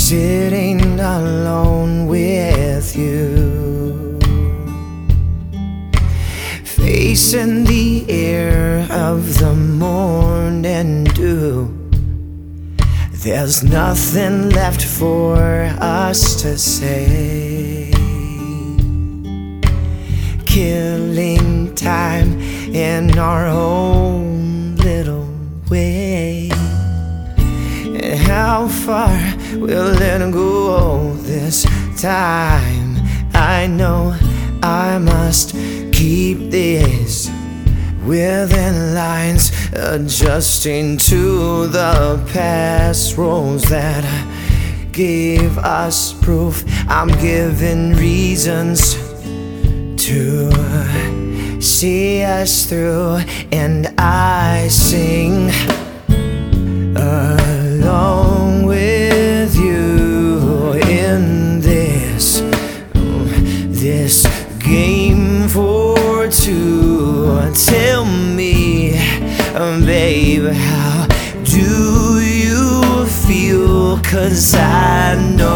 sitting alone with you, facing the air of the morning dew. There's nothing left for us to say, killing time in our own little way. And how far will it go this time? I know I must keep this within lines, adjusting to the past roles that gave us proof. I'm given reasons to see us through, and I sing along with you in this game for two. Tell me, babe, how do you feel? 'Cause I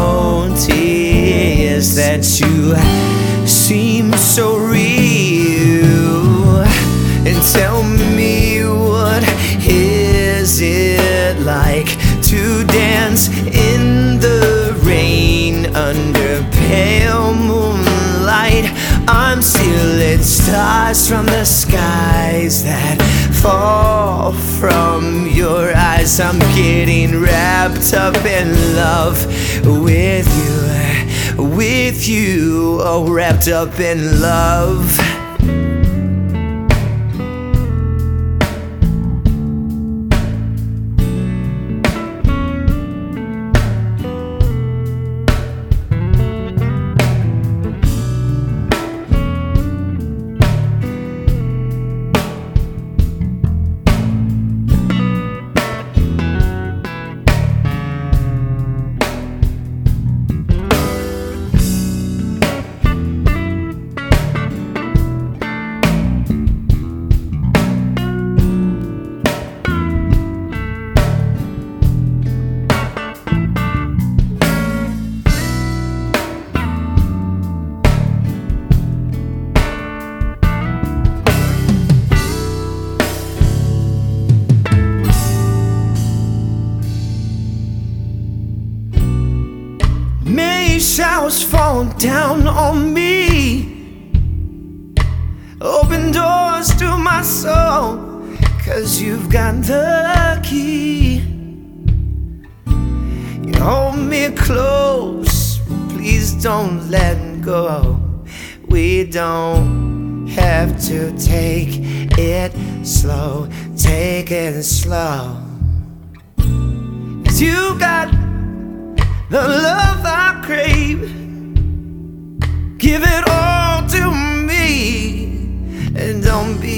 notice that you seem so real. And tell me, what is it like to dance in the rain under pale moonlight? I'm stealing stars from the skies that fall from your eyes. I'm getting wrapped up in love with you, oh, wrapped up in love. May showers fall down on me, open doors to my soul, 'cause you've got the key. You hold me close, please don't let go. We don't have to take it slow, take it slow. 'Cause you got the love I crave, give it all to me, and don't be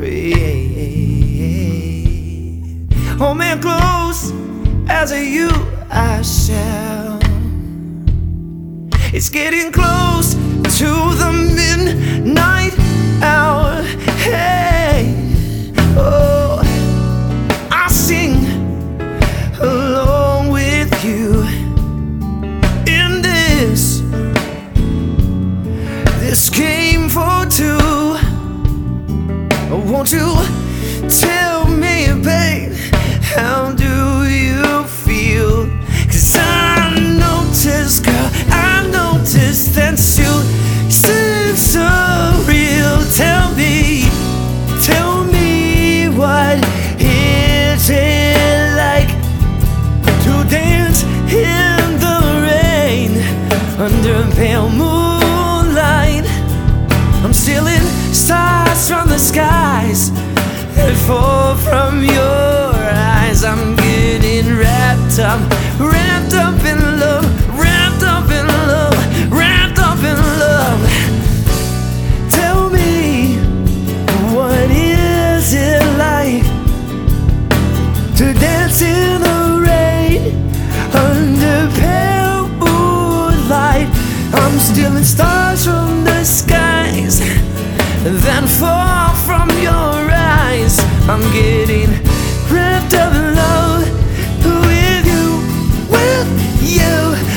afraid. Hold me close, as you I shall. It's getting close to the midnight hour. Hey, oh, I sing along with you in this game for two. Won't you tell me, babe, how do you feel? 'Cause I notice, girl, I notice that you seem so real. Tell me what is it like to dance in the rain under pale moonlight? I'm stealing stars from the skies that fall from your eyes. I'm getting wrapped up in love, wrapped up in love, wrapped up in love. Tell me, what is it like to dance in the rain under pale moonlight? I'm stealing stars from the skies that fall from your eyes. I'm getting wrapped up in love with you, with you.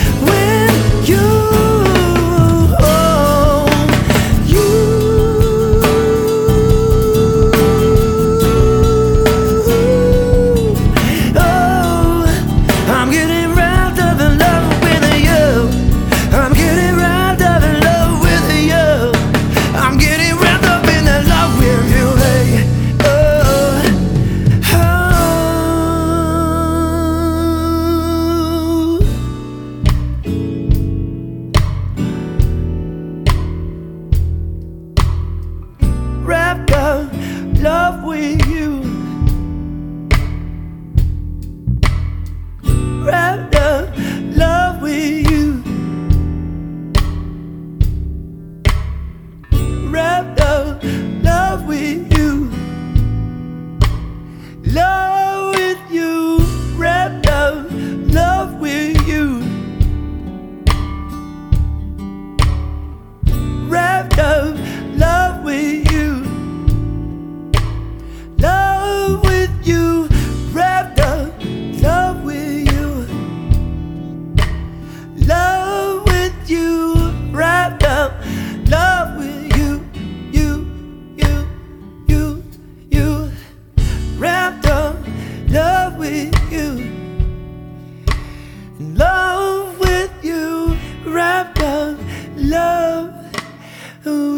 with you, in love with you, wrapped up, love with